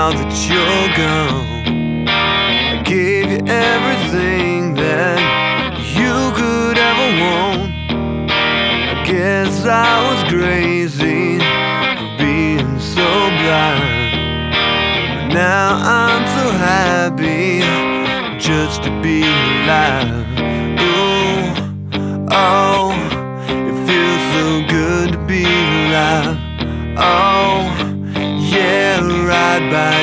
now that you're gone, I gave you everything that you could ever want. I guess I was crazy for being so blind, but now I'm so happy just to be alive. Ooh, oh, it feels so good to be alive. Oh, yeah, right by